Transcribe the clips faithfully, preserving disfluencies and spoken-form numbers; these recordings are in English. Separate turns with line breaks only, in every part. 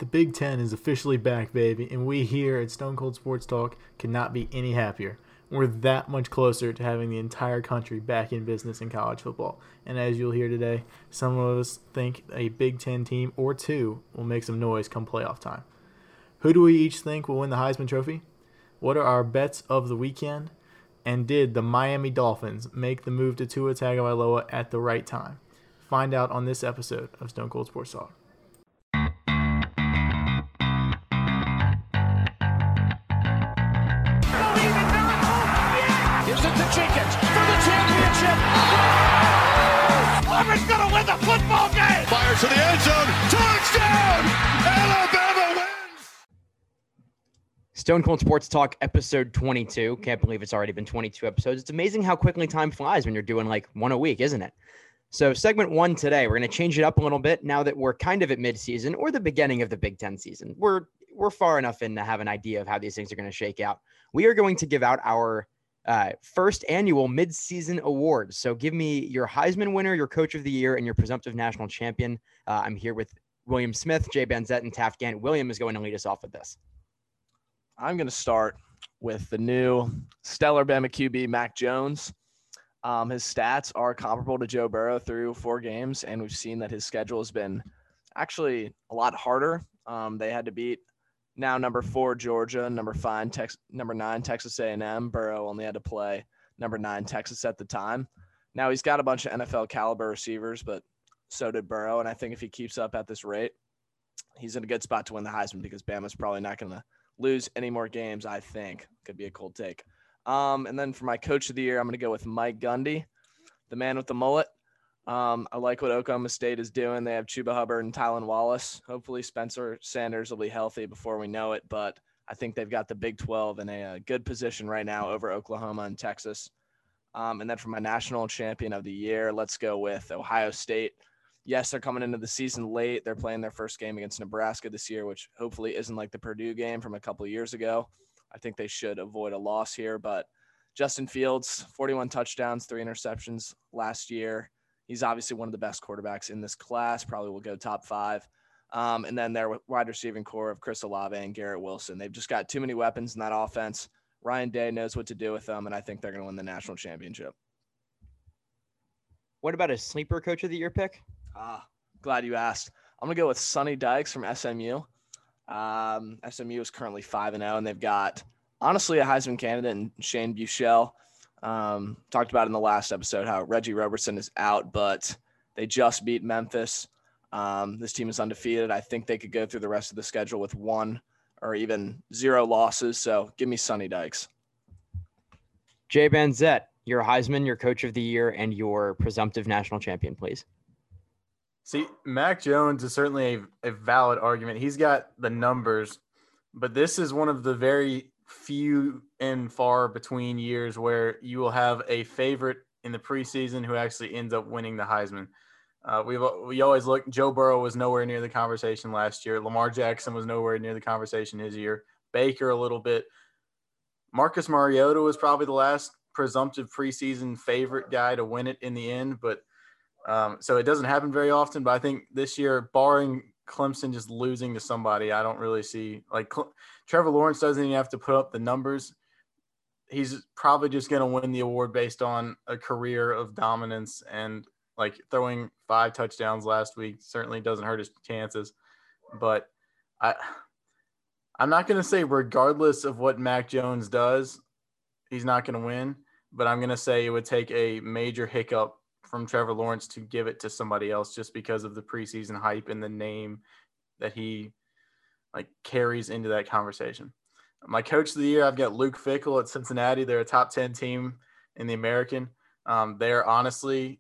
The Big Ten is officially back, baby, and we here at Stone Cold Sports Talk cannot be any happier. We're that much closer to having the entire country back in business in college football. And as you'll hear today, some of us think a Big Ten team or two will make some noise come playoff time. Who do we each think will win the Heisman Trophy? What are our bets of the weekend? And did the Miami Dolphins make the move to Tua Tagovailoa at the right time? Find out on this episode of Stone Cold Sports Talk.
Jenkins for the championship. Auburn's gonna win the football game.
Fires to the end zone. Touchdown! Alabama wins.
Stone Cold Sports Talk, episode twenty-two. Can't believe it's already been twenty-two episodes. It's amazing how quickly time flies when you're doing like one a week, isn't it? So segment one today, we're going to change it up a little bit now that we're kind of at midseason or the beginning of the Big Ten season. We're we're far enough in to have an idea of how these things are going to shake out. We are going to give out our Uh, first annual mid-season awards. So give me your Heisman winner, your coach of the year, and your presumptive national champion. Uh, I'm here with William Smith, Jay Benzett, and Taft Gant. William is going to lead us off with this.
I'm going to start with the new stellar Bama Q B, Mac Jones. Um, his stats are comparable to Joe Burrow through four games, and we've seen that his schedule has been actually a lot harder. Um, they had to beat now number four, Georgia, number five, Tex- number nine, Texas A and M. Burrow only had to play number nine, Texas at the time. Now he's got a bunch of N F L caliber receivers, but so did Burrow. And I think if he keeps up at this rate, he's in a good spot to win the Heisman because Bama's probably not going to lose any more games, I think. Could be a cold take. Um, and then for my coach of the year, I'm going to go with Mike Gundy, the man with the mullet. Um, I like what Oklahoma State is doing. They have Chuba Hubbard and Tylan Wallace. Hopefully Spencer Sanders will be healthy before we know it, but I think they've got the Big twelve in a, a good position right now over Oklahoma and Texas. Um, and then for my national champion of the year, let's go with Ohio State. Yes, they're coming into the season late. They're playing their first game against Nebraska this year, which hopefully isn't like the Purdue game from a couple of years ago. I think they should avoid a loss here, but Justin Fields, forty-one touchdowns, three interceptions last year. He's obviously one of the best quarterbacks in this class, probably will go top five. Um, and then their wide receiving core of Chris Olave and Garrett Wilson. They've just got too many weapons in that offense. Ryan Day knows what to do with them, and I think they're going to win the national championship.
What about a sleeper coach of the year pick?
Ah, glad you asked. I'm going to go with Sonny Dykes from S M U. Um, S M U is currently five and oh, and they've got, honestly, a Heisman candidate in Shane Buechele. Um, talked about in the last episode how Reggie Roberson is out, but they just beat Memphis. Um, this team is undefeated. I think they could go through the rest of the schedule with one or even zero losses. So give me Sonny Dykes.
Jay Benzett, your Heisman, your coach of the year, and your presumptive national champion, please.
See, Mac Jones is certainly a, a valid argument. He's got the numbers, but this is one of the very few and far between years where you will have a favorite in the preseason who actually ends up winning the Heisman. Uh, we we always look. Joe Burrow was nowhere near the conversation last year. Lamar Jackson was nowhere near the conversation his year. Baker a little bit. Marcus Mariota was probably the last presumptive preseason favorite guy to win it in the end. But um, so it doesn't happen very often. But I think this year, barring Clemson just losing to somebody, I don't really see like Cle- Trevor Lawrence doesn't even have to put up the numbers. He's probably just going to win the award based on a career of dominance, and like throwing five touchdowns last week certainly doesn't hurt his chances. But I, I'm not going to say regardless of what Mac Jones does, he's not going to win, but I'm going to say it would take a major hiccup from Trevor Lawrence to give it to somebody else just because of the preseason hype and the name that he like carries into that conversation. My coach of the year, I've got Luke Fickell at Cincinnati. They're a top ten team in the American. Um, they're honestly,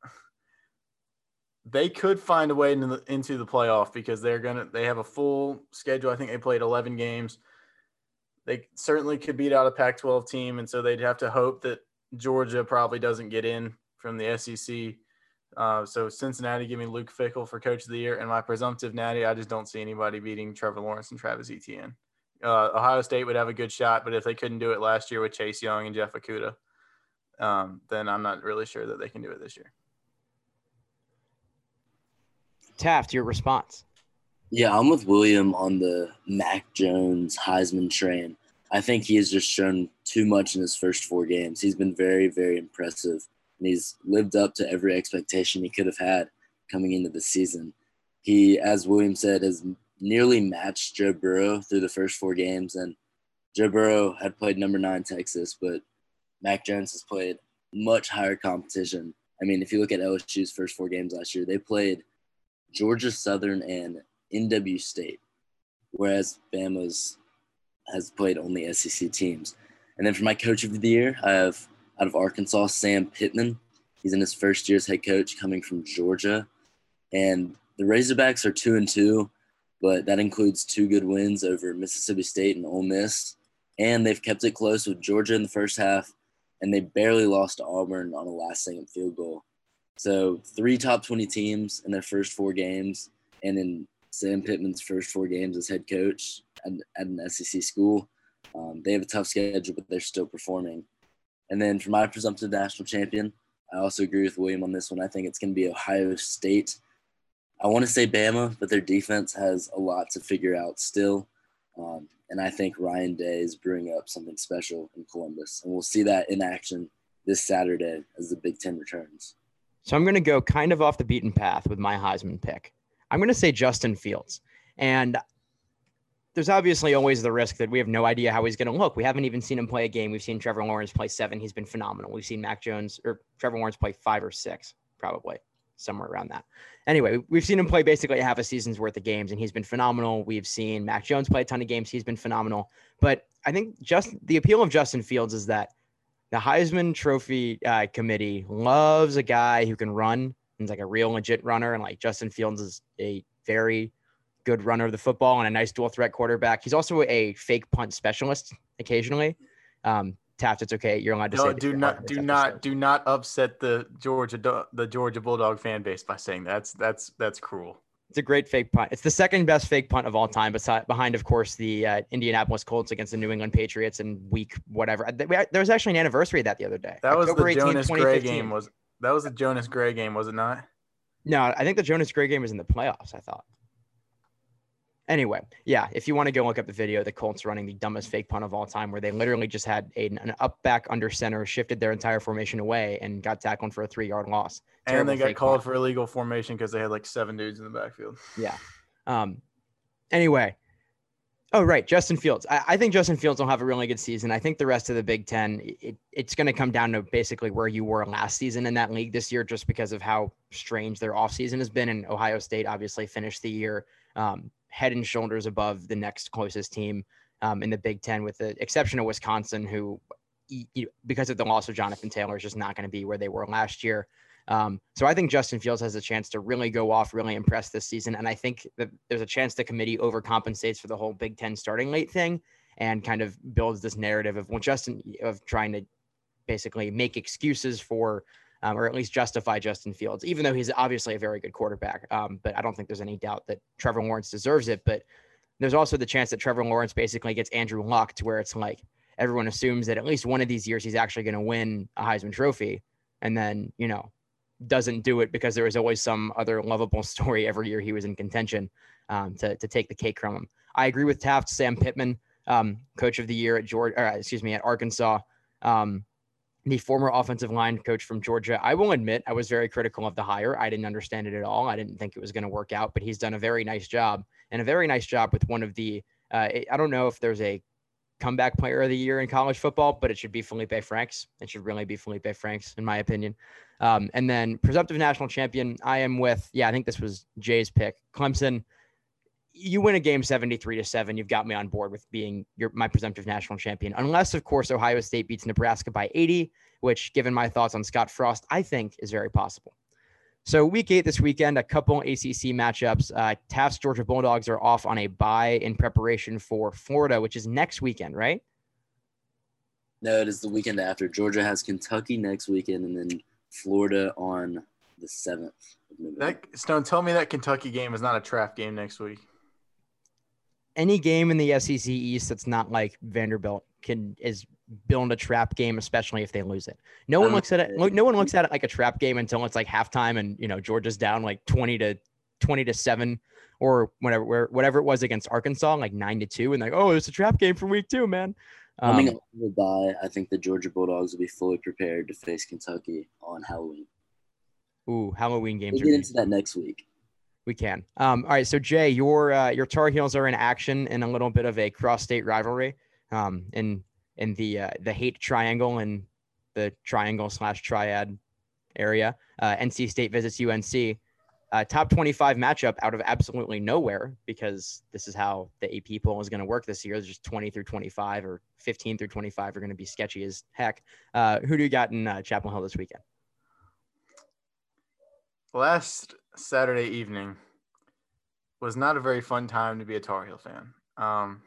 they could find a way into the, into the playoff because they're going to, they have a full schedule. I think they played eleven games. They certainly could beat out a Pac twelve team. And so they'd have to hope that Georgia probably doesn't get in from the S E C. Uh, so Cincinnati, give me Luke Fickell for coach of the year. And my presumptive natty, I just don't see anybody beating Trevor Lawrence and Travis Etienne. Uh, Ohio State would have a good shot, but if they couldn't do it last year with Chase Young and Jeff Okudah, um, then I'm not really sure that they can do it this year.
Taft, your response.
Yeah, I'm with William on the Mac Jones Heisman train. I think he has just shown too much in his first four games. He's been very, very impressive, and he's lived up to every expectation he could have had coming into the season. He, as William said, has nearly matched Joe Burrow through the first four games, and Joe Burrow had played number nine Texas, but Mac Jones has played much higher competition. I mean, if you look at L S U's first four games last year, they played Georgia Southern and N W State, whereas Bama's has played only S E C teams. And then for my coach of the year, I have out of Arkansas, Sam Pittman. He's in his first year as head coach coming from Georgia. And the Razorbacks are two and two, but that includes two good wins over Mississippi State and Ole Miss. And they've kept it close with Georgia in the first half, and they barely lost to Auburn on a last-second field goal. So three top twenty teams in their first four games, and in Sam Pittman's first four games as head coach at, at an S E C school. Um, they have a tough schedule, but they're still performing. And then for my presumptive national champion, I also agree with William on this one. I think it's going to be Ohio State. I want to say Bama, but their defense has a lot to figure out still. Um, and I think Ryan Day is brewing up something special in Columbus. And we'll see that in action this Saturday as the Big Ten returns.
So I'm going to go kind of off the beaten path with my Heisman pick. I'm going to say Justin Fields. And there's obviously always the risk that we have no idea how he's going to look. We haven't even seen him play a game. We've seen Trevor Lawrence play seven. He's been phenomenal. We've seen Mac Jones or Trevor Lawrence play five or six, probably somewhere around that. Anyway, we've seen him play basically half a season's worth of games, and he's been phenomenal. We've seen Mac Jones play a ton of games. He's been phenomenal. But I think just the appeal of Justin Fields is that the Heisman Trophy uh, committee loves a guy who can run. He's like a real legit runner. And like Justin Fields is a very good runner of the football and a nice dual threat quarterback. He's also a fake punt specialist occasionally. Um, Taft, it's okay. You're allowed to
No,
say
do not, do not, do not upset the Georgia, the Georgia Bulldog fan base by saying that. that's that's that's cruel.
It's a great fake punt. It's the second best fake punt of all time, beside behind, of course, the uh, Indianapolis Colts against the New England Patriots in week whatever. There was actually an anniversary of that the other day.
That was
October
the
eighteenth,
Jonas Gray game. Was that was the Jonas Gray game? Was it not?
No, I think the Jonas Gray game was in the playoffs, I thought. Anyway, yeah, if you want to go look up the video, the Colts running the dumbest fake punt of all time, where they literally just had a, an up back under center, shifted their entire formation away, and got tackled for a three-yard loss.
Terrible. And they got called
punt.
for illegal formation because they had like seven dudes in the backfield.
Yeah. Um. Anyway. Oh, right. Justin Fields. I, I think Justin Fields will have a really good season. I think the rest of the Big Ten, it, it's going to come down to basically where you were last season in that league this year, just because of how strange their offseason has been. And Ohio State obviously finished the year um, head and shoulders above the next closest team um, in the Big Ten, with the exception of Wisconsin, who, because of the loss of Jonathan Taylor, is just not going to be where they were last year. Um, so I think Justin Fields has a chance to really go off, really impress this season. And I think that there's a chance the committee overcompensates for the whole Big Ten starting late thing and kind of builds this narrative of, well, Justin, of trying to basically make excuses for, um, or at least justify Justin Fields, even though he's obviously a very good quarterback. Um, but I don't think there's any doubt that Trevor Lawrence deserves it. But there's also the chance that Trevor Lawrence basically gets Andrew Luck, to where it's like everyone assumes that at least one of these years he's actually going to win a Heisman Trophy. And then, you know, doesn't do it because there was always some other lovable story every year he was in contention um, to, to take the cake from him. I agree with Taft. Sam Pittman, um, coach of the year at Georgia, or, excuse me, at Arkansas, um, the former offensive line coach from Georgia. I will admit I was very critical of the hire. I didn't understand it at all. I didn't think it was going to work out, but he's done a very nice job and a very nice job with one of the, uh, I don't know if there's a comeback player of the year in college football, but it should be Felipe Franks. It should really be Felipe Franks, in my opinion. Um, and then presumptive national champion, I am with, yeah, I think this was Jay's pick. Clemson, you win a game seventy-three to seven. You've got me on board with being your, my presumptive national champion, unless of course Ohio State beats Nebraska by eighty, which, given my thoughts on Scott Frost, I think is very possible. So week eight this weekend, a couple A C C matchups. Uh, Taft's Georgia Bulldogs are off on a bye in preparation for Florida, which is next weekend, right?
No, it is the weekend after. Georgia has Kentucky next weekend, and then Florida on the seventh of November.
That, Stone, tell me that Kentucky game is not a trap game next week.
Any game in the S E C East that's not like Vanderbilt can is build a trap game, especially if they lose it. No one looks at it. No one looks at it like a trap game until it's like halftime and, you know, Georgia's down like twenty to twenty to seven or whatever, whatever it was against Arkansas, like nine to two. And like, oh, it's a trap game for week two, man.
Coming
Um,
up to the bye, I think the Georgia Bulldogs will be fully prepared to face Kentucky on Halloween.
ooh, Halloween games.
We'll
are
get
gonna-
into that next week.
We can. Um, all right. So Jay, your, uh, your Tar Heels are in action in a little bit of a cross state rivalry, um, in, in the, uh, the hate triangle and the triangle slash triad area. Uh, N C State visits U N C. Uh, top twenty-five matchup out of absolutely nowhere, because this is how the A P poll is going to work this year. It's just twenty through twenty-five or fifteen through twenty-five are going to be sketchy as heck. Uh, who do you got in uh, Chapel Hill this weekend?
Last Saturday evening was not a very fun time to be a Tar Heel fan. Um,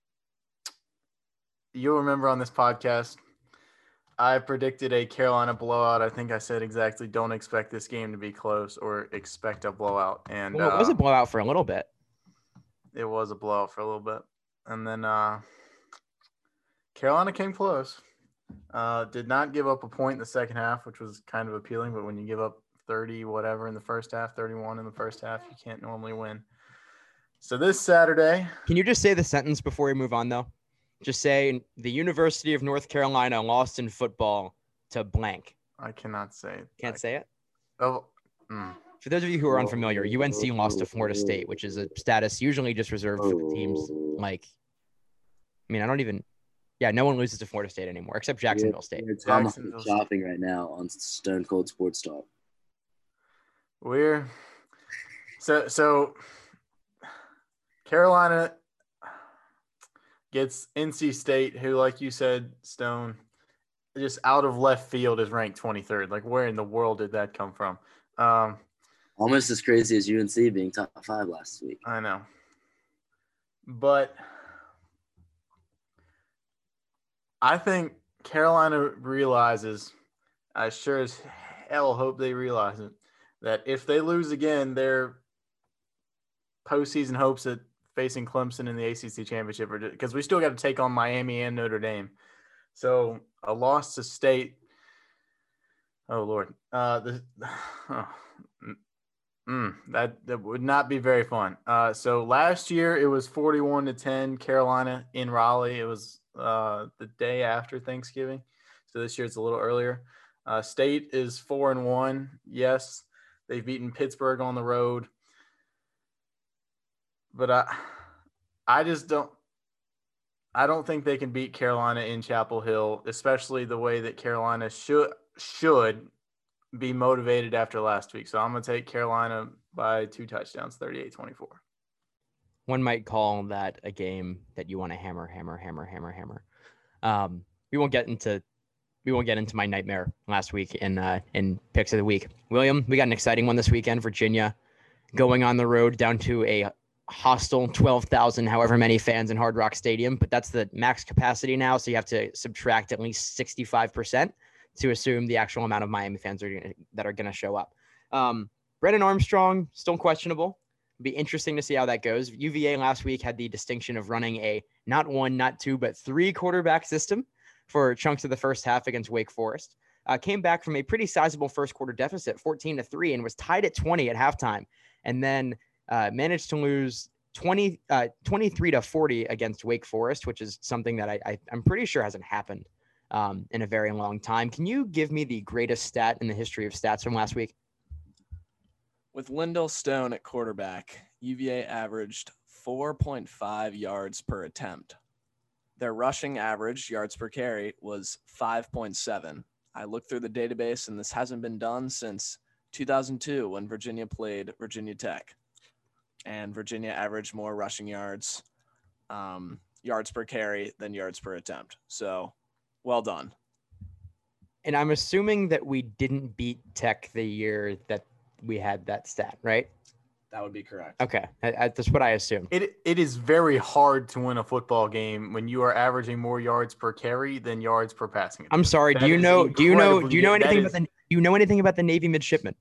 you'll remember on this podcast, I predicted a Carolina blowout. I think I said exactly, don't expect this game to be close or expect a blowout. And
Well, it was
uh,
a blowout for a little bit.
it was a blowout for a little bit. And then uh, Carolina came close. Uh, did not give up a point in the second half, which was kind of appealing. But when you give up thirty whatever in the first half, thirty-one in the first half, you can't normally win. So this Saturday.
Can you just say the sentence before we move on, though? Just say the University of North Carolina lost in football to blank.
I cannot say it.
Can't
I,
say it?
Oh, mm.
For those of you who are unfamiliar, U N C lost to Florida State, which is a status usually just reserved for the teams like, I mean, I don't even, yeah, no one loses to Florida State anymore except Jacksonville State.
We're Tom
Jacksonville State.
shopping right now on Stone Cold Sports Talk.
We're so so Carolina gets N C State, who, like you said, Stone, just out of left field is ranked twenty-third. Like, where in the world did that come from? Um,
Almost as crazy as U N C being top five last week.
I know. But I think Carolina realizes, I sure as hell hope they realize it, that if they lose again, their postseason hopes at facing Clemson in the A C C championship, because we still got to take on Miami and Notre Dame. So a loss to State. Oh Lord, uh, the oh, mm, that that would not be very fun. Uh, so last year it was forty-one to ten Carolina in Raleigh. It was uh, the day after Thanksgiving. So this year it's a little earlier. Uh, State is four and one. Yes, they've beaten Pittsburgh on the road. But I, I just don't. I don't think they can beat Carolina in Chapel Hill, especially the way that Carolina should should be motivated after last week. So I'm gonna take Carolina by two touchdowns, thirty-eight twenty-four.
One might call that a game that you want to hammer, hammer, hammer, hammer, hammer. Um, we won't get into we won't get into my nightmare last week in uh, in picks of the week. William, we got an exciting one this weekend. Virginia going on the road down to a hostile twelve thousand, however many fans in Hard Rock Stadium, but that's the max capacity now. So you have to subtract at least sixty-five percent to assume the actual amount of Miami fans are gonna, that are going to show up. Um, Brennan Armstrong, still questionable. It'll be interesting to see how that goes. U V A last week had the distinction of running a not one, not two, but three quarterback system for chunks of the first half against Wake Forest. Uh, came back from a pretty sizable first quarter deficit, fourteen to three, and was tied at twenty at halftime. And then Uh, managed to lose twenty, uh, twenty-three to forty against Wake Forest, which is something that I, I, I'm pretty sure hasn't happened um, in a very long time. Can you give me the greatest stat in the history of stats from last week?
With Lyndall Stone at quarterback, U V A averaged four point five yards per attempt. Their rushing average yards per carry was five point seven. I looked through the database, and this hasn't been done since two thousand two when Virginia played Virginia Tech. And Virginia averaged more rushing yards, um, yards per carry than yards per attempt. So, well done.
And I'm assuming that we didn't beat Tech the year that we had that stat, right?
That would be correct.
Okay, I, I, that's what I assumed.
It it is very hard to win a football game when you are averaging more yards per carry than yards per passing.
I'm sorry.
That
Do you
is
know? Do you know?
incredibly-
Do you know
that
anything
is-
about the? Do you know anything about the Navy midshipmen?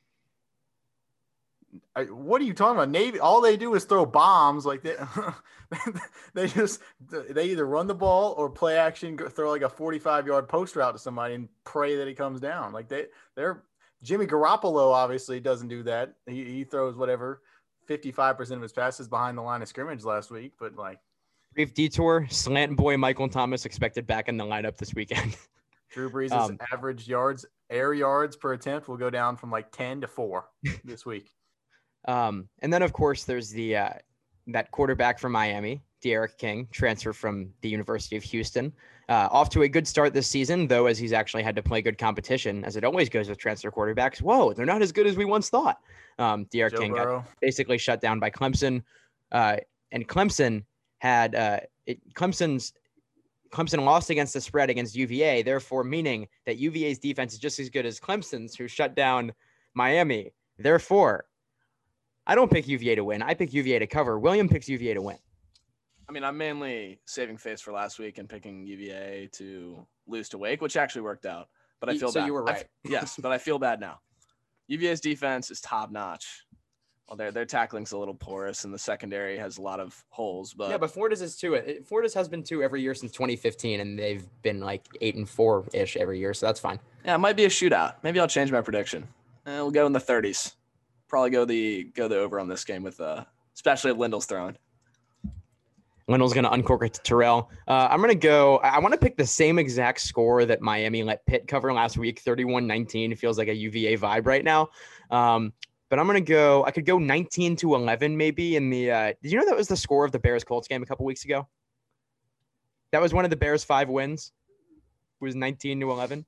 I, what are you talking about? Navy, all they do is throw bombs. Like they, they just they either run the ball or play action, go, throw like a forty-five yard post route to somebody and pray that he comes down. Like they they're Jimmy Garoppolo obviously doesn't do that. He, he throws whatever fifty-five percent of his passes behind the line of scrimmage last week, but like
Brief detour, slant boy Michael Thomas expected back in the lineup this weekend.
Drew Brees'
Um,
average yards, air yards per attempt will go down from like ten to four this week.
Um, and then, of course, there's the uh, that quarterback from Miami, De'Aaron King, transfer from the University of Houston. Uh, off to a good start this season, though, as he's actually had to play good competition, as it always goes with transfer quarterbacks. Whoa, they're not as good as we once thought. Um, De'Aaron
Joe
King
Burrow.
got basically shut down by Clemson. Uh, and Clemson had uh, it, Clemson's Clemson lost against the spread against U V A, therefore meaning that U V A's defense is just as good as Clemson's, who shut down Miami. Therefore, I don't pick U V A to win. I pick U V A to cover. William picks U V A to win.
I mean, I'm mainly saving face for last week and picking U V A to lose to Wake, which actually worked out. But I feel
so
bad.
you were
I
right.
f- yes, but I feel bad now. U V A's defense is top notch. Well, their their tackling's a little porous, and the secondary has a lot of holes. But
Yeah, but Florida's is too. It- Florida's has been two every year since twenty fifteen, and they've been like eight and four ish every year, so that's fine.
yeah, it might be a shootout. Maybe I'll change my prediction. Eh, we'll go in the thirties. Probably go the go the over on this game with uh, especially if Lindell's throwing.
Lindell's going to uncork it to Terrell. Uh, I'm going to go. I, I want to pick the same exact score that Miami let Pitt cover last week, thirty-one nineteen. It feels like a U V A vibe right now. Um, but I'm going to go. I could go nineteen to eleven maybe in the. Uh, did you know that was the score of the Bears Colts game a couple weeks ago? That was one of the Bears' five wins. It was nineteen to eleven.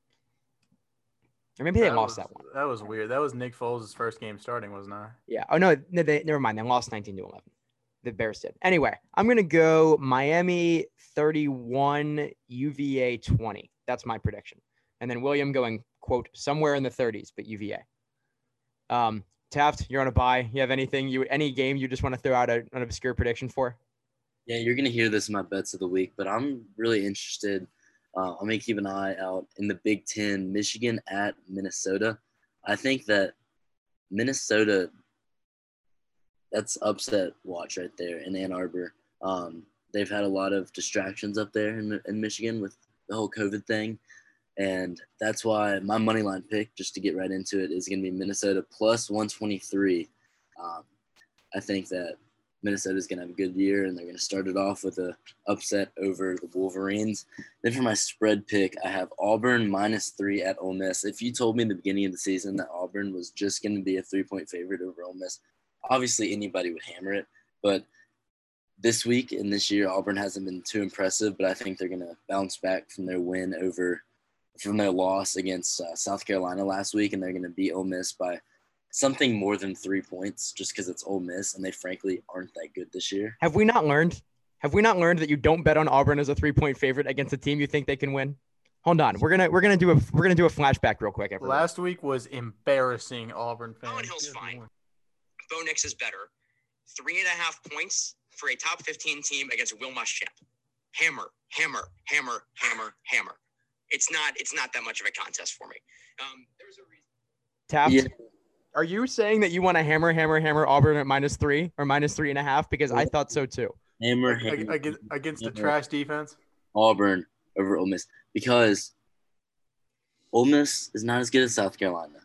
Or maybe they
That
lost
was-
that one.
That was weird. That was Nick Foles' first game starting, wasn't it?
Yeah. Oh no, no they, never mind. They lost nineteen to eleven. The Bears did. Anyway, I'm gonna go Miami thirty-one, U V A twenty. That's my prediction. And then William going quote somewhere in the thirties, but U V A. Um, Taft, you're on a bye. You have anything you any game you just want to throw out a, an obscure prediction for?
Yeah, you're gonna hear this in my bets of the week, but I'm really interested. Uh, I'm gonna keep an eye out in the Big Ten, Michigan at Minnesota. I think that Minnesota, that's upset watch right there in Ann Arbor. Um, they've had a lot of distractions up there in, in Michigan with the whole COVID thing, and that's why my money line pick, just to get right into it, is gonna be Minnesota plus one twenty-three. Um, I think that Minnesota's going to have a good year, and they're going to start it off with a upset over the Wolverines. Then for my spread pick, I have Auburn minus three at Ole Miss. If you told me in the beginning of the season that Auburn was just going to be a three-point favorite over Ole Miss, obviously anybody would hammer it. But this week and this year, Auburn hasn't been too impressive, but I think they're going to bounce back from their win over – from their loss against uh, South Carolina last week, and they're going to beat Ole Miss by – something more than three points just because it's Ole Miss, and they frankly aren't that good this year.
Have we not learned? Have we not learned that you don't bet on Auburn as a three-point favorite against a team you think they can win? Hold on, we're gonna we're gonna do a we're gonna do a flashback real quick. Everyone.
Last week was embarrassing, Auburn fans.
Bowen Hill's
Good
fine.
Lord.
Bo Nix is better. Three and a half points for a top fifteen team against Will Muschamp. Hammer, hammer, hammer, hammer, hammer. It's not it's not that much of a contest for me. Um, there's a reason.
Taft.
Yeah.
Are you saying that you want to hammer, hammer, hammer Auburn at minus three or minus three and a half? Because I thought so too.
Hammer,
Ag-
hammer,
Against, against the
hammer.
trash defense.
Auburn over Ole Miss because Ole Miss is not as good as South Carolina.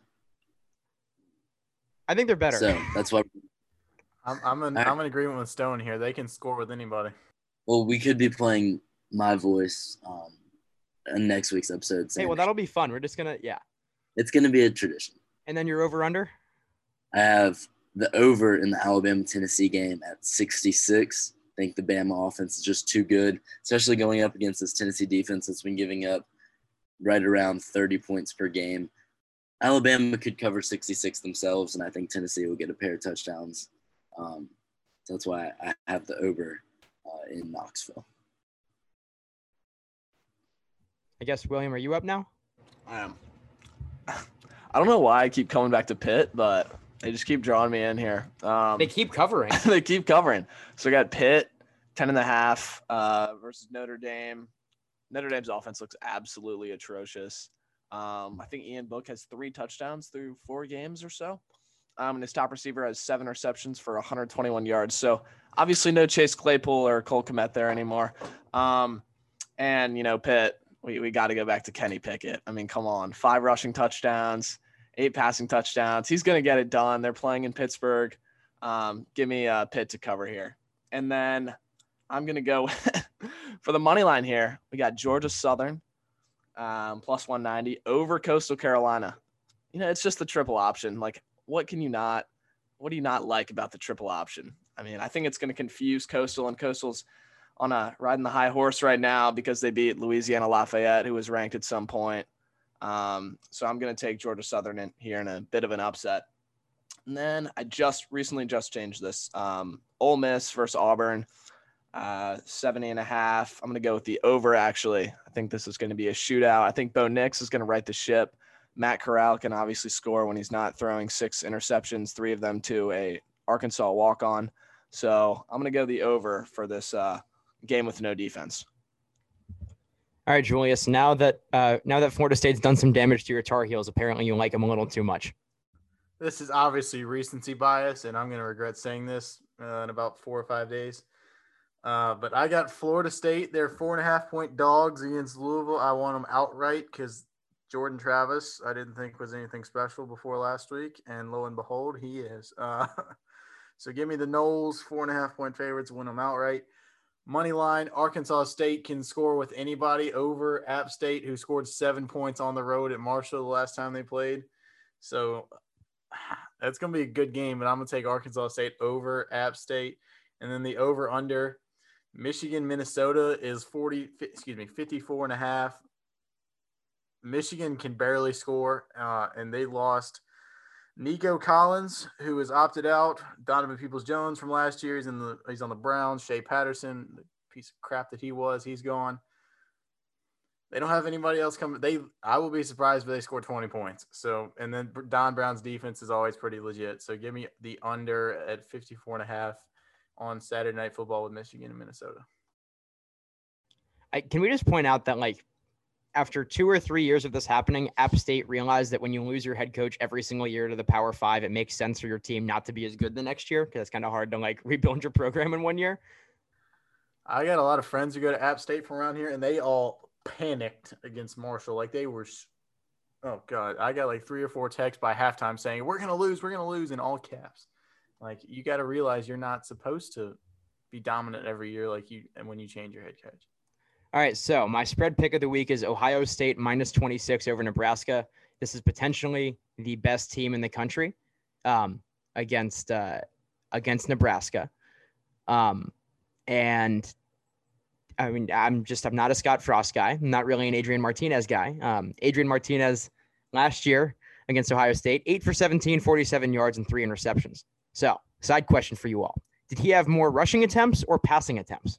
I think they're better.
So that's why.
I'm I'm in, I'm in agreement with Stone here. They can score with anybody.
Well, we could be playing my voice um, in next week's episode.
Hey,
saying
well, that'll be fun. We're just gonna yeah.
it's going to be a tradition.
And then you're over under.
I have the over in the Alabama-Tennessee game at sixty-six. I think the Bama offense is just too good, especially going up against this Tennessee defense that's been giving up right around thirty points per game. Alabama could cover sixty-six themselves, and I think Tennessee will get a pair of touchdowns. Um, so that's why I have the over uh, in Knoxville.
I guess William, are you up now?
I am. I don't know why I keep coming back to Pitt, but they just keep drawing me in here. Um,
They keep covering.
they keep covering. So I got Pitt, ten and a half uh, versus Notre Dame. Notre Dame's offense looks absolutely atrocious. Um, I think Ian Book has three touchdowns through four games or so. Um, and his top receiver has seven receptions for one hundred twenty-one yards. So obviously no Chase Claypool or Cole Kmet there anymore. Um, and, you know, Pitt, we, we got to go back to Kenny Pickett. I mean, come on. Five rushing touchdowns. eight passing touchdowns. He's going to get it done. They're playing in Pittsburgh. Um, give me a Pitt to cover here. And then I'm going to go for the money line here. We got Georgia Southern um, plus one ninety over Coastal Carolina. You know, it's just the triple option. Like, what can you not, what do you not like about the triple option? I mean, I think it's going to confuse Coastal, and Coastal's on a riding the high horse right now because they beat Louisiana Lafayette, who was ranked at some point. Um, so I'm going to take Georgia Southern in here in a bit of an upset. And then I just recently just changed this. Um, Ole Miss versus Auburn, uh, seventy and a half. I'm going to go with the over, actually. I think this is going to be a shootout. I think Bo Nix is going to right the ship. Matt Corral can obviously score when he's not throwing six interceptions, three of them to a Arkansas walk-on. So I'm going to go the over for this uh, game with no defense.
All right, Julius, now that uh, now that Florida State's done some damage to your Tar Heels, apparently you like them a little too much.
This is obviously recency bias, and I'm going to regret saying this uh, in about four or five days. Uh, but I got Florida State. They're four and a half point dogs against Louisville. I want them outright because Jordan Travis, I didn't think was anything special before last week, and lo and behold, he is. Uh, so give me the Noles, four and a half point favorites, win them outright. Money line, Arkansas State can score with anybody over App State, who scored seven points on the road at Marshall the last time they played. So that's going to be a good game, but I'm going to take Arkansas State over App State. And then the over-under, Michigan, Minnesota is forty, excuse me, fifty-four and a half. Michigan can barely score, uh, and they lost Nico Collins, who is opted out. Donovan Peoples-Jones from last year, he's in the he's on the Browns. Shea Patterson, the piece of crap that he was, he's gone. They don't have anybody else coming. They I will be surprised if they score twenty points. So, and then Don Brown's defense is always pretty legit. So give me the under at fifty-four and a half on Saturday Night Football with Michigan and Minnesota.
I, can we just point out that, like, after two or three years of this happening, App State realized that when you lose your head coach every single year to the Power Five, it makes sense for your team not to be as good the next year because it's kind of hard to, like, rebuild your program in one year.
I got a lot of friends who go to App State from around here, and they all panicked against Marshall. Like, they were – oh, God. I got, like, three or four texts by halftime saying, we're going to lose, we're going to lose, in all caps. Like, you got to realize you're not supposed to be dominant every year like you and when you change your head coach.
All right, so my spread pick of the week is Ohio State minus twenty-six over Nebraska. This is potentially the best team in the country um, against uh, against Nebraska. Um, and I mean, I'm just I'm not a Scott Frost guy. I'm not really an Adrian Martinez guy. Um, Adrian Martinez last year against Ohio State, eight for seventeen, forty-seven yards, and three interceptions. So, side question for you all: did he have more rushing attempts or passing attempts?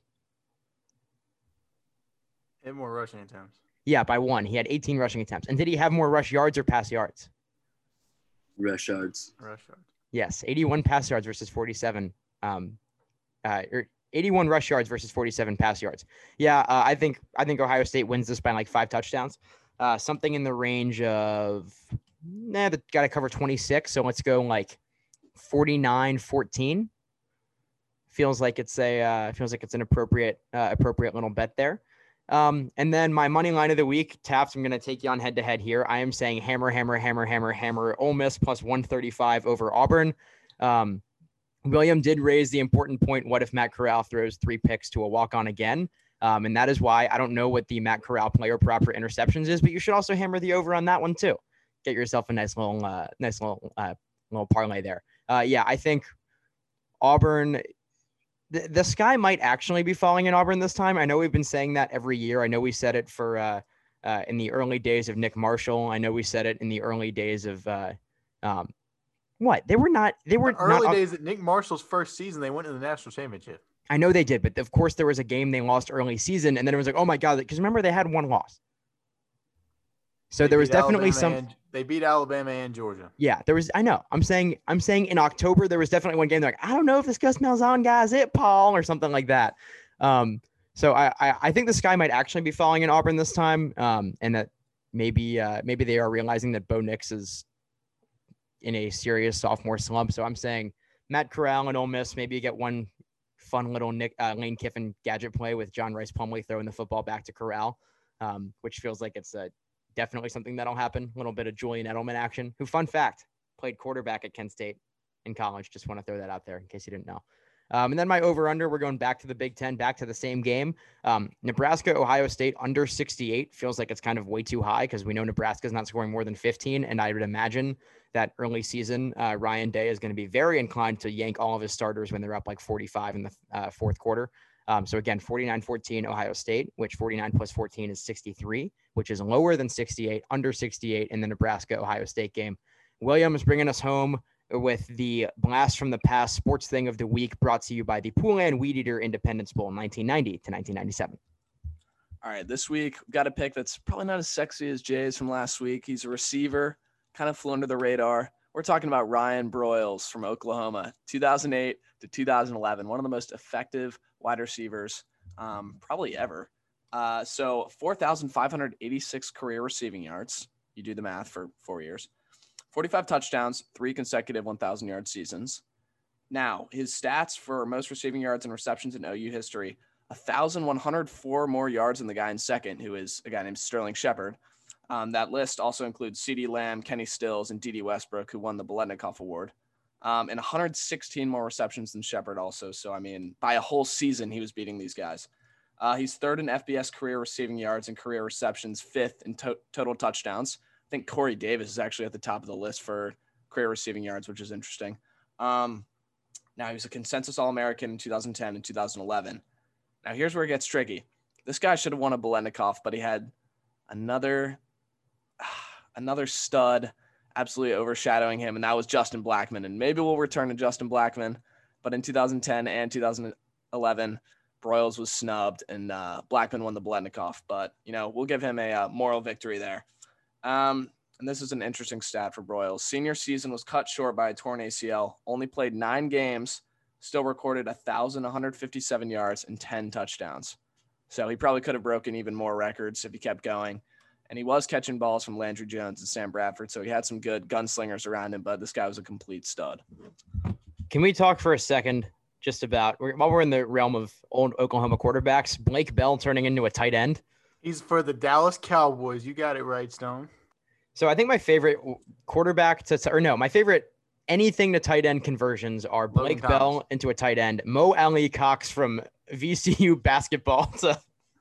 And more rushing attempts.
Yeah, by one. He had eighteen rushing attempts. And did he have more rush yards or pass yards?
Rush yards.
Rush yards.
Yes, eighty-one pass yards versus forty-seven. Um, uh, or eighty-one rush yards versus forty-seven pass yards. Yeah, uh, I think I think Ohio State wins this by like five touchdowns. Uh, something in the range of, nah, they got to cover twenty-six. So let's go like forty-nine fourteen. Feels like it's a uh, feels like it's an appropriate uh, appropriate little bet there. Um, and then my money line of the week, Taft, I'm going to take you on head to head here. I am saying hammer, hammer, hammer, hammer, hammer, Ole Miss plus one thirty-five over Auburn. Um, William did raise the important point. What if Matt Corral throws three picks to a walk-on again? Um, and that is why I don't know what the Matt Corral player prop for interceptions is, but you should also hammer the over on that one too. Get yourself a nice little, uh, nice little, uh, little parlay there. Uh, yeah, I think Auburn, the, the sky might actually be falling in Auburn this time. I know we've been saying that every year. I know we said it for uh, uh, in the early days of Nick Marshall. I know we said it in the early days of uh, um, what they were not. They were
the early
not,
days at Nick Marshall's first season. They went to the national championship.
I know they did, but of course there was a game they lost early season, and then it was like, oh my god, because remember they had one loss. So
They
there was
beat
definitely
Alabama
some.
and- they beat Alabama and Georgia.
Yeah, there was. I know. I'm saying. I'm saying in October there was definitely one game. They're like, I don't know if this Gus Malzahn guy's it, Paul, or something like that. Um, so I, I, I think the sky might actually be falling in Auburn this time, um, and that maybe, uh, maybe they are realizing that Bo Nix is in a serious sophomore slump. So I'm saying Matt Corral and Ole Miss. Maybe you get one fun little Nick uh, Lane Kiffin gadget play with John Rice Plumlee throwing the football back to Corral, um, which feels like it's a definitely something that'll happen. A little bit of Julian Edelman action, who, fun fact, played quarterback at Kent State in college. Just want to throw that out there in case you didn't know. Um, and then my over-under, we're going back to the Big Ten, back to the same game. Um, Nebraska, Ohio State, under sixty-eight. Feels like it's kind of way too high because we know Nebraska's not scoring more than fifteen. And I would imagine that early season, uh, Ryan Day is going to be very inclined to yank all of his starters when they're up like forty-five in the uh, fourth quarter. Um, so again, forty-nine fourteen Ohio State, which forty-nine plus fourteen is sixty-three, which is lower than sixty-eight, under sixty-eight in the Nebraska-Ohio State game. Williams bringing us home with the blast from the past sports thing of the week, brought to you by the Poulan Weed Eater Independence Bowl nineteen ninety to nineteen ninety-seven.
All right, this week we've got a pick that's probably not as sexy as Jay's from last week. He's a receiver, kind of flew under the radar. We're talking about Ryan Broyles from Oklahoma, two thousand eight to two thousand eleven, one of the most effective wide receivers um, probably ever. Uh, so four thousand five hundred eighty-six career receiving yards. You do the math for four years. forty-five touchdowns, three consecutive one thousand yard seasons. Now, his stats for most receiving yards and receptions in O U history, one thousand one hundred four more yards than the guy in second, who is a guy named Sterling Shepard. Um, that list also includes CeeDee Lamb, Kenny Stills, and D D Westbrook, who won the Biletnikoff Award. Um, and one hundred sixteen more receptions than Shepard also. So, I mean, by a whole season, he was beating these guys. Uh, he's third in F B S career receiving yards and career receptions, fifth in to- total touchdowns. I think Corey Davis is actually at the top of the list for career receiving yards, which is interesting. Um, now, he was a consensus All-American in two thousand ten and two thousand eleven. Now, here's where it gets tricky. This guy should have won a Biletnikoff, but he had another another stud absolutely overshadowing him, and that was Justin Blackmon. And maybe we'll return to Justin Blackmon, but in two thousand ten and two thousand eleven, Broyles was snubbed, and uh, Blackmon won the Biletnikoff. But, you know, we'll give him a uh, moral victory there. Um, and this is an interesting stat for Broyles. Senior season was cut short by a torn A C L, only played nine games, still recorded one thousand one hundred fifty-seven yards and ten touchdowns. So he probably could have broken even more records if he kept going. And he was catching balls from Landry Jones and Sam Bradford, so he had some good gunslingers around him, but this guy was a complete stud.
Can we talk for a second just about, while we're in the realm of old Oklahoma quarterbacks, Blake Bell turning into a tight end?
He's for the Dallas Cowboys. You got it right, Stone.
So I think my favorite quarterback to, or no, my favorite anything to tight end conversions are Blake Bell into a tight end, Mo Ali Cox from V C U basketball to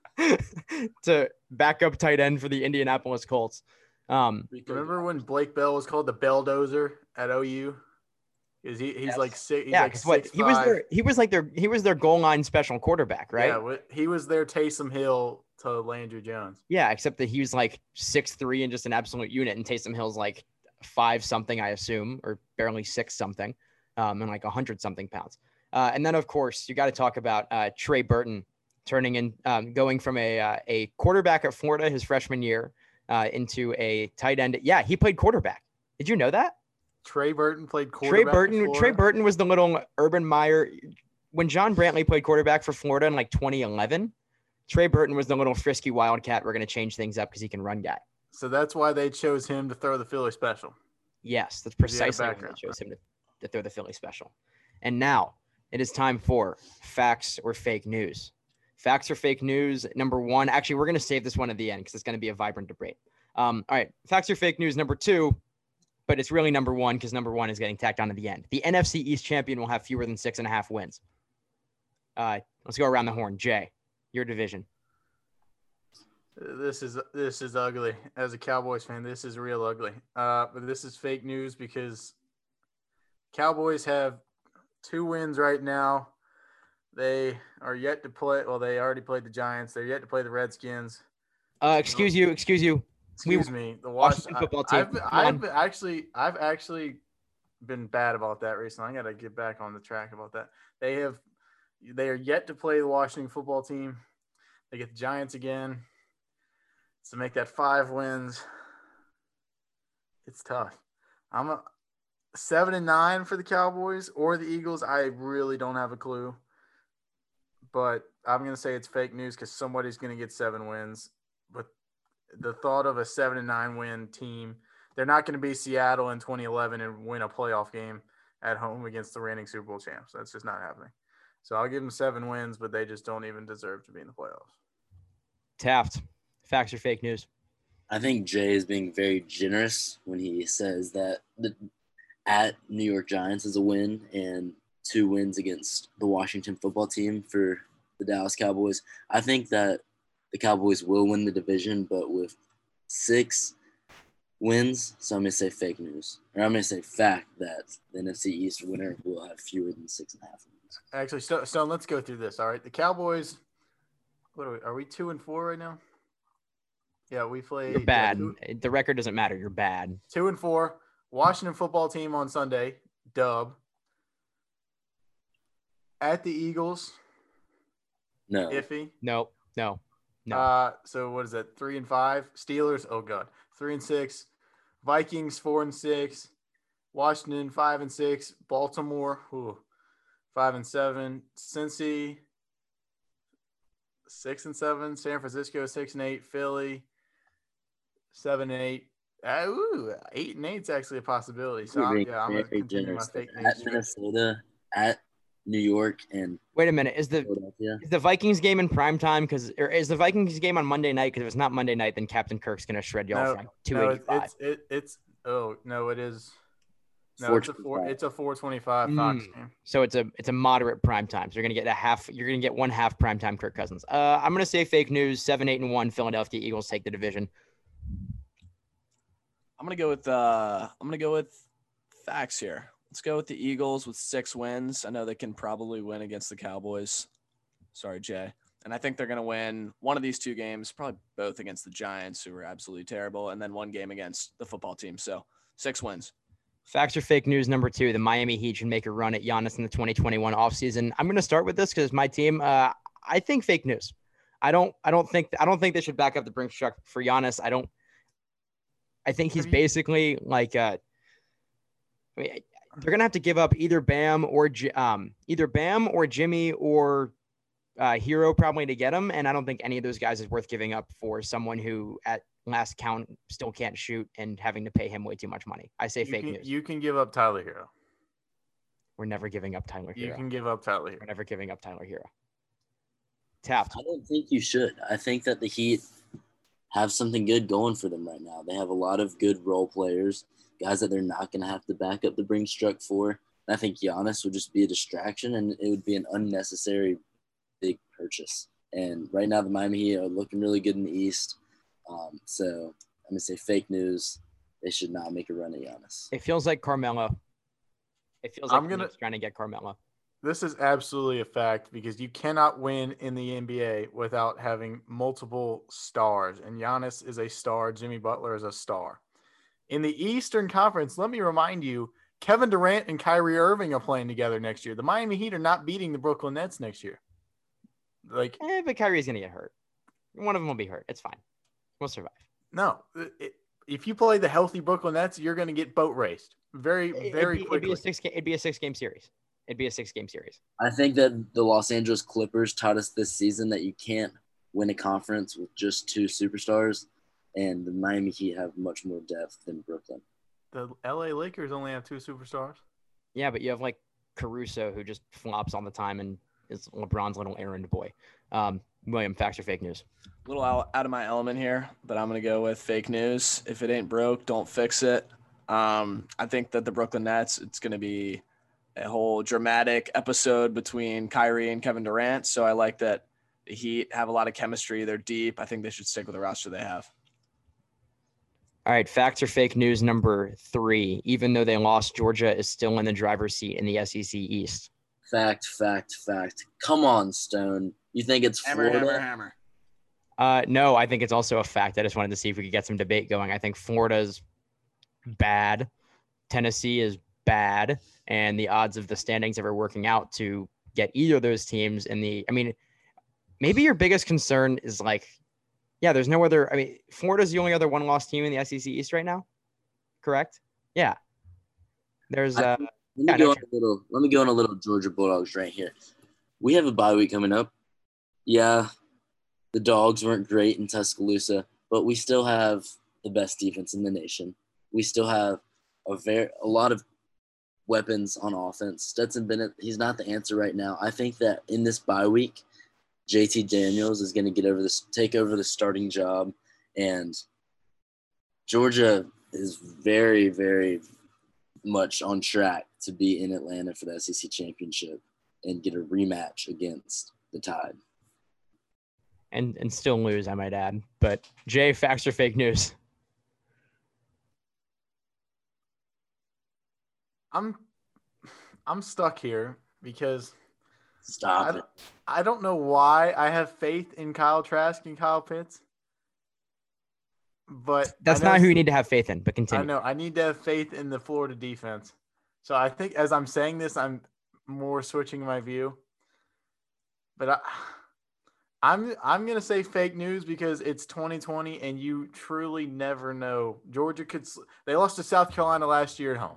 to backup tight end for the Indianapolis Colts. Um,
Remember when Blake Bell was called the Belldozer at O U? Is he? He's
yes.
like six. He's
yeah,
like
because what
six,
he was their he was like their he was their goal line special quarterback, right?
Yeah, he was their Taysom Hill to Landry Jones.
Yeah, except that he was like six three and just an absolute unit, and Taysom Hill's like five something, I assume, or barely six something, um, and like a hundred something pounds. Uh, and then of course you got to talk about uh, Trey Burton turning in, um, going from a uh, a quarterback at Florida his freshman year uh, into a tight end. Yeah, he played quarterback. Did you know that?
Trey Burton played quarterback.
Trey Burton. Trey Burton was the little Urban Meyer. When John Brantley played quarterback for Florida in like twenty eleven, Trey Burton was the little frisky wildcat. We're going to change things up because he can run guy.
So that's why they chose him to throw the Philly special.
Yes, that's precisely why they chose him to, to throw the Philly special. And now it is time for facts or fake news. Facts or fake news. Number one, actually, we're going to save this one at the end because it's going to be a vibrant debate. Um, all right, facts or fake news. Number two, but it's really number one because number one is getting tacked on at the end. The N F C East champion will have fewer than six and a half wins. Uh, let's go around the horn. Jay, your division.
This is this is ugly. As a Cowboys fan, this is real ugly. Uh, but this is fake news because Cowboys have two wins right now. They are yet to play. Well, they already played the Giants. They're yet to play the Redskins.
Uh, excuse you. Excuse you.
Excuse
we,
me. The
Washington football team.
I've, I've actually, I've actually been bad about that recently. I got to get back on the track about that. They have, they are yet to play the Washington football team. They get the Giants again. To make that five wins, it's tough. I'm a seven and nine for the Cowboys or the Eagles. I really don't have a clue, but I'm going to say it's fake news because somebody's going to get seven wins. But the thought of a seven and nine win team, they're not going to be Seattle in twenty eleven and win a playoff game at home against the reigning Super Bowl champs. That's just not happening. So I'll give them seven wins, but they just don't even deserve to be in the playoffs.
Taft, facts or fake news?
I think Jay is being very generous when he says that the at New York Giants is a win and two wins against the Washington football team for the Dallas Cowboys. I think that the Cowboys will win the division, but with six wins, so I'm going to say fake news. Or I'm going to say fact that the N F C East winner will have fewer than six and a half wins.
Actually, Stone, Stone, let's go through this. All right. The Cowboys, what are we? Are we two and four right now? Yeah, we play.
You're bad.
Yeah, two,
the record doesn't matter. You're bad.
Two and four. Washington football team on Sunday. Dub. At the Eagles.
No.
Iffy.
No, no, no.
Uh, so what is that? Three and five. Steelers. Oh God. Three and six. Vikings. Four and six. Washington. Five and six. Baltimore. Ooh, five and seven. Cincy. Six and seven. San Francisco. Six and eight. Philly. Seven and eight. Uh, ooh, eight and eight's actually a possibility. So I'm, yeah, I'm gonna continue my fake news.
At Minnesota, at New York, and
wait a minute. Is the is the Vikings game in prime time? Because or is the Vikings game on Monday night? Because if it's not Monday night, then Captain Kirk's gonna shred y'all
no,
for like two
no,
eighty-five.
it's it, it's oh no, it is. No, it's a four. It's a four twenty-five Fox
Mm.
game.
So it's a it's a moderate prime time. So you're gonna get a half. You're gonna get one half prime time. Kirk Cousins. Uh, I'm gonna say fake news. Seven, eight, and one. Philadelphia Eagles take the division.
I'm gonna go with uh, I'm gonna go with facts here. Let's go with the Eagles with six wins. I know they can probably win against the Cowboys. Sorry, Jay. And I think they're gonna win one of these two games, probably both against the Giants, who are absolutely terrible, and then one game against the football team. So six wins.
Facts or fake news number two, the Miami Heat should make a run at Giannis in the twenty twenty-one offseason. I'm going to start with this because my team, uh, I think fake news. I don't, I don't think, I don't think they should back up the Brinks truck for Giannis. I don't, I think he's basically like, uh, I mean, they're going to have to give up either Bam or, um, either Bam or Jimmy or uh, Hero probably to get him. And I don't think any of those guys is worth giving up for someone who at last count still can't shoot and having to pay him way too much money. I say
You
fake
can,
news.
you can give up Tyler Hero.
We're never giving up Tyler Hero.
You can give up Tyler Hero.
We're never giving up Tyler Hero. Tapped.
I don't think you should. I think that the Heat have something good going for them right now. They have a lot of good role players, guys that they're not going to have to back up the Brinks truck for. And I think Giannis would just be a distraction, and it would be an unnecessary big purchase. And right now the Miami Heat are looking really good in the East. Um, so I'm going to say fake news. They should not make a run at Giannis.
It feels like Carmelo. It feels like
I'm gonna-
Phoenix trying to get Carmelo.
This is absolutely a fact because you cannot win in the N B A without having multiple stars. And Giannis is a star. Jimmy Butler is a star. In the Eastern Conference, let me remind you, Kevin Durant and Kyrie Irving are playing together next year. The Miami Heat are not beating the Brooklyn Nets next year. Like,
Eh, but Kyrie's going to get hurt. One of them will be hurt. It's fine. We'll survive.
no. It, if you play the healthy Brooklyn Nets, you're going to get boat raced very,
It-
very
it'd be, it'd
quickly.
be a six. ga- It'd be a six game series. It'd be a six game series.
I think that the Los Angeles Clippers taught us this season that you can't win a conference with just two superstars, and the Miami Heat have much more depth than Brooklyn.
The L A Lakers only have two superstars.
Yeah, but you have like Caruso who just flops all the time and is LeBron's little errand boy. Um, William, facts or fake news?
A little out, out of my element here, but I'm going to go with fake news. If it ain't broke, don't fix it. Um, I think that the Brooklyn Nets, it's going to be a whole dramatic episode between Kyrie and Kevin Durant. So I like that the Heat have a lot of chemistry. They're deep. I think they should stick with the roster they have.
All right, facts or fake news number three. Even though they lost, Georgia is still in the driver's seat in the S E C East.
Fact, fact, fact. Come on, Stone. You think it's Florida?
Hammer, hammer, hammer.
Uh, no, I think it's also a fact. I just wanted to see if we could get some debate going. I think Florida's bad. Tennessee is bad. And the odds of the standings ever working out to get either of those teams in the, I mean, maybe your biggest concern is like, yeah, there's no other, I mean, Florida's the only other one loss team in the S E C East right now. Correct? Yeah. There's, uh,
Let me,
yeah,
go
no,
on a little, let me go on a little Georgia Bulldogs right here. We have a bye week coming up. Yeah, the Dogs weren't great in Tuscaloosa, but we still have the best defense in the nation. We still have a very a lot of weapons on offense. Stetson Bennett, he's not the answer right now. I think that in this bye week, J T Daniels is going to get over this, take over the starting job, and Georgia is very, very much on track to be in Atlanta for the S E C championship and get a rematch against the Tide.
And and still lose, I might add. But Jay, facts or fake news?
I'm I'm stuck here because
Stop
I
it.
don't, I don't know why I have faith in Kyle Trask and Kyle Pitts. But
That's
I know-
not who you need to have faith in, but continue.
I know. I need to have faith in the Florida defense. So I think as I'm saying this, I'm more switching my view. But I, I'm I'm gonna say fake news because it's twenty twenty and you truly never know. Georgia could they lost to South Carolina last year at home.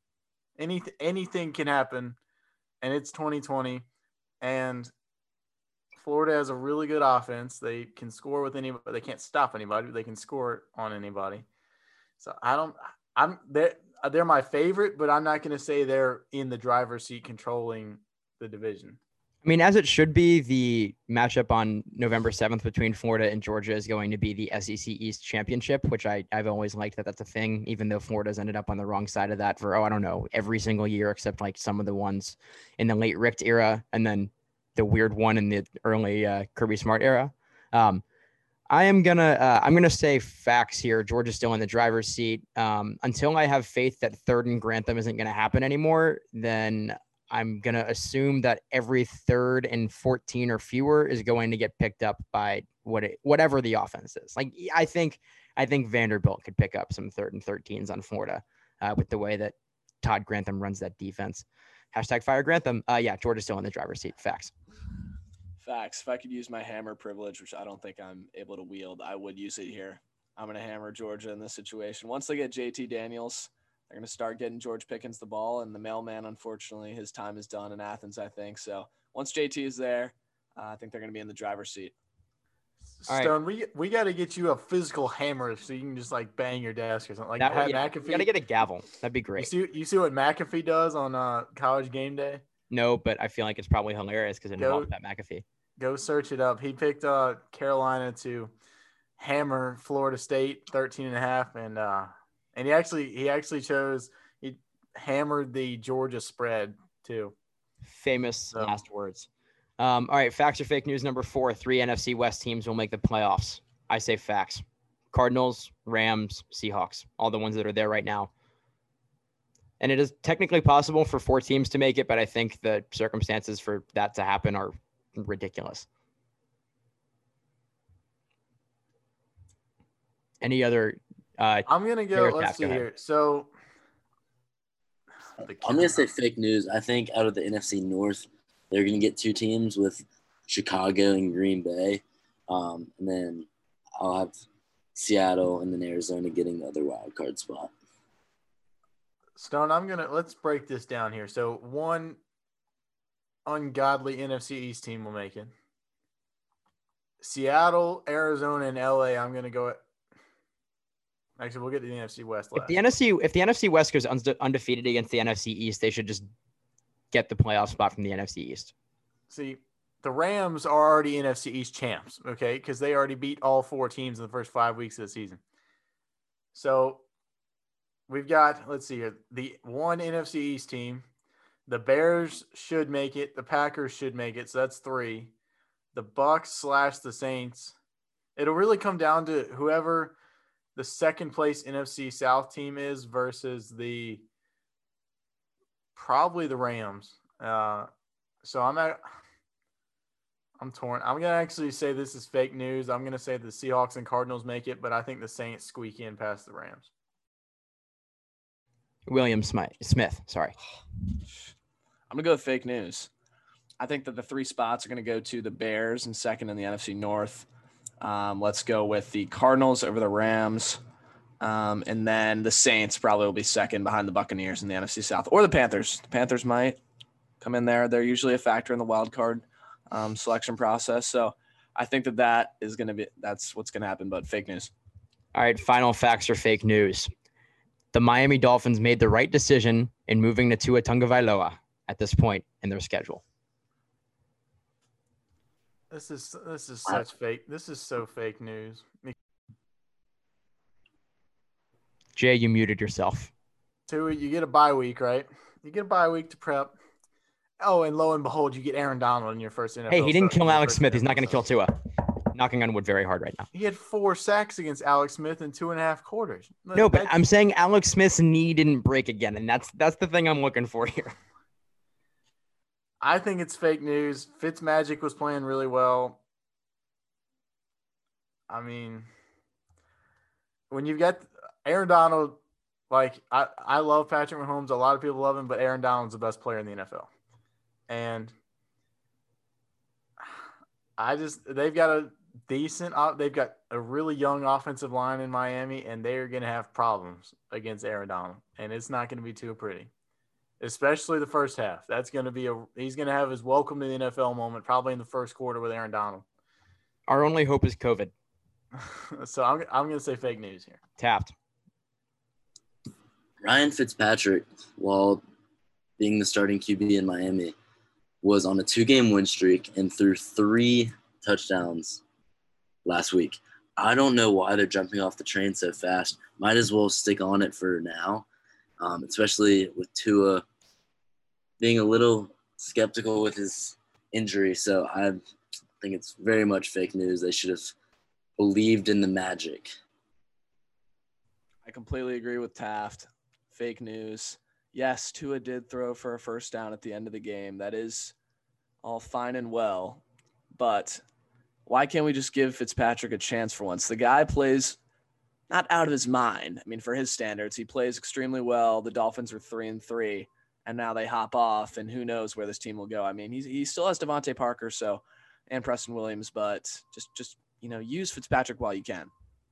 Any anything can happen, and it's twenty twenty, and Florida has a really good offense. They can score with anybody. They can't stop anybody. But they can score on anybody. So I don't. I'm they're they're my favorite, but I'm not going to say they're in the driver's seat controlling the division.
I mean, as it should be, the matchup on November seventh between Florida and Georgia is going to be the S E C East Championship, which I, I've always liked that that's a thing, even though Florida's ended up on the wrong side of that for, oh, I don't know, every single year except like some of the ones in the late Richt era and then the weird one in the early uh, Kirby Smart era. Um, I am going to uh, I'm going to say facts here. Georgia's still in the driver's seat. Um, until I have faith that third and Grantham isn't going to happen anymore, then I'm going to assume that every third and fourteen or fewer is going to get picked up by what it, whatever the offense is. Like, I think, I think Vanderbilt could pick up some third and thirteens on Florida uh, with the way that Todd Grantham runs that defense. Hashtag fire Grantham. Uh, yeah, Georgia's still in the driver's seat. Facts.
Facts. If I could use my hammer privilege, which I don't think I'm able to wield, I would use it here. I'm going to hammer Georgia in this situation. Once they get J T Daniels, they're going to start getting George Pickens the ball, and the mailman, unfortunately, his time is done in Athens, I think. So once J T is there, uh, I think they're going to be in the driver's seat.
All
Stone, right. we we got to get you a physical hammer so you can just like bang your desk or something. Like
that
Pat
way, yeah,
McAfee.
You got to get a gavel. That'd be great.
You see, you see what McAfee does on uh, College Game Day?
No, but I feel like it's probably hilarious because it
Go-
involves Pat McAfee.
Go search it up. He picked uh, Carolina to hammer Florida State thirteen and a half, and uh, and he actually he actually chose he hammered the Georgia spread too.
Famous
So-
last words. Um, all right, facts or fake news number four. Three N F C West teams will make the playoffs. I say facts. Cardinals, Rams, Seahawks, all the ones that are there right now. And it is technically possible for four teams to make it, but I think the circumstances for that to happen are ridiculous. Any other? Uh,
I'm gonna go.
Bears,
Let's
Pat,
see
go ahead.
here. So
I'm going to say fake news. I think out of the N F C North, they're going to get two teams with Chicago and Green Bay. Um, and then I'll have Seattle and then Arizona getting the other wild card spot.
Stone, I'm gonna let's break this down here. So one ungodly N F C East team will make it. Seattle, Arizona, and L A. I'm gonna go. Actually, we'll get to the N F C West last.
if the N F C if the N F C West goes unde- undefeated against the N F C East, they should just get the playoff spot from the N F C East.
See, the Rams are already N F C East champs, okay, because they already beat all four teams in the first five weeks of the season. So we've got, let's see here, the one N F C East team. The Bears should make it. The Packers should make it. So that's three. The Bucks slash the Saints. It'll really come down to whoever the second place N F C South team is versus the probably the Rams. Uh, so I'm at, I'm torn. I'm gonna actually say this is fake news. I'm gonna say the Seahawks and Cardinals make it, but I think the Saints squeak in past the Rams.
William Smith, Smith, sorry.
I'm going to go with fake news. I think that the three spots are going to go to the Bears and second in the N F C North. Um, let's go with the Cardinals over the Rams. Um, and then the Saints probably will be second behind the Buccaneers in the N F C South, or the Panthers. The Panthers might come in there. They're usually a factor in the wild card um, selection process. So I think that that is going to be, that's what's going to happen, but fake news.
All right, final facts or fake news. The Miami Dolphins made the right decision in moving to Tua Tagovailoa at this point in their schedule.
This is this is such fake. This is so fake news.
Jay, you muted yourself.
Two, you get a bye week, right? You get a bye week to prep. Oh, and lo and behold, you get Aaron Donald in your first N F L.
Hey, he didn't
start,
kill Alex
first
Smith. He's not
N F L
going to kill Tua. Knocking on wood very hard right now.
He had four sacks against Alex Smith in two and a half quarters.
No, but
That's,
I'm saying Alex Smith's knee didn't break again, and that's that's the thing I'm looking for here.
I think it's fake news. Fitzmagic was playing really well. I mean, when you've got Aaron Donald, like I, I love Patrick Mahomes. A lot of people love him, but Aaron Donald's the best player in the N F L. And I just they've got a decent they've got a really young offensive line in Miami, and they're going to have problems against Aaron Donald, and it's not going to be too pretty, especially the first half. That's going to be a he's going to have his welcome to the N F L moment probably in the first quarter with Aaron Donald.
Our only hope is COVID.
So I'm I'm going to say fake news here.
Tapped.
Ryan Fitzpatrick, while being the starting Q B in Miami, was on a two-game win streak and threw three touchdowns last week. I don't know why they're jumping off the train so fast. Might as well stick on it for now, um, especially with Tua being a little skeptical with his injury. So I think it's very much fake news. They should have believed in the magic.
I completely agree with Taft. Fake news. Yes, Tua did throw for a first down at the end of the game. That is all fine and well. But why can't we just give Fitzpatrick a chance for once? The guy plays not out of his mind. I mean, for his standards, he plays extremely well. The Dolphins are three and three, and now they hop off, and who knows where this team will go. I mean, he's, he still has Devontae Parker, so and Preston Williams, but just just you know, use Fitzpatrick while you can.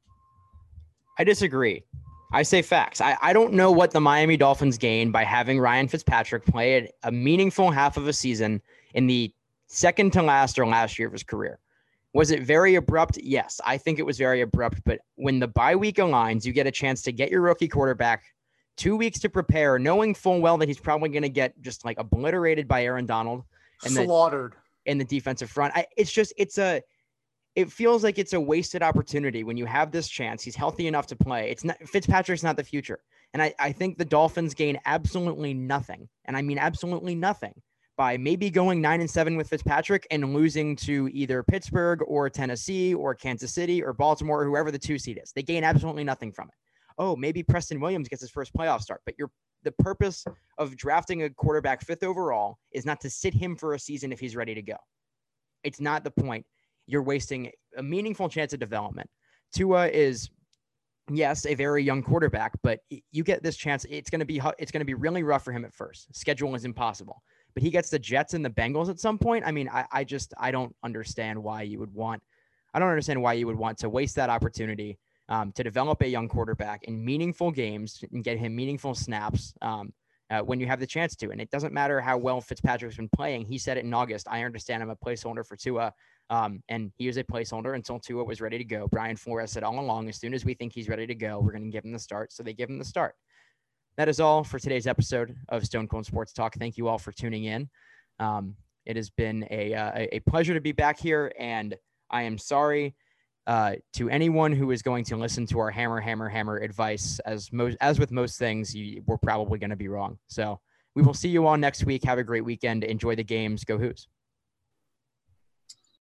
I disagree. I say facts. I, I don't know what the Miami Dolphins gained by having Ryan Fitzpatrick play a meaningful half of a season in the second to last or last year of his career. Was it very abrupt? Yes, I think it was very abrupt. But when the bye week aligns, you get a chance to get your rookie quarterback two weeks to prepare, knowing full well that he's probably going to get just like obliterated by Aaron Donald and
slaughtered
the, in the defensive front. I, it's just it's a it feels like it's a wasted opportunity when you have this chance. He's healthy enough to play. It's not Fitzpatrick's not the future. And I, I think the Dolphins gain absolutely nothing. And I mean, absolutely nothing by maybe going nine and seven with Fitzpatrick and losing to either Pittsburgh or Tennessee or Kansas City or Baltimore, or whoever the two seed is. They gain absolutely nothing from it. Oh, maybe Preston Williams gets his first playoff start, but you're the purpose of drafting a quarterback fifth overall is not to sit him for a season if he's ready to go. It's not the point. You're wasting a meaningful chance of development. Tua is, yes, a very young quarterback, but you get this chance. It's going to be it's going to be really rough for him at first. Schedule is impossible, but he gets the Jets and the Bengals at some point. I mean, I, I just I don't understand why you would want. I don't understand why you would want to waste that opportunity um, to develop a young quarterback in meaningful games and get him meaningful snaps um, uh, when you have the chance to. And it doesn't matter how well Fitzpatrick's been playing. He said it in August. I understand I'm a placeholder for Tua. Um, and he was a placeholder until Tua was ready to go. Brian Flores said all along, as soon as we think he's ready to go, we're going to give him the start. So they give him the start. That is all for today's episode of Stone Cold Sports Talk. Thank you all for tuning in. Um, it has been a, uh, a pleasure to be back here, and I am sorry uh, to anyone who is going to listen to our hammer, hammer, hammer advice. As most, as with most things, you, we're probably going to be wrong. So we will see you all next week. Have a great weekend. Enjoy the games. Go Hoos.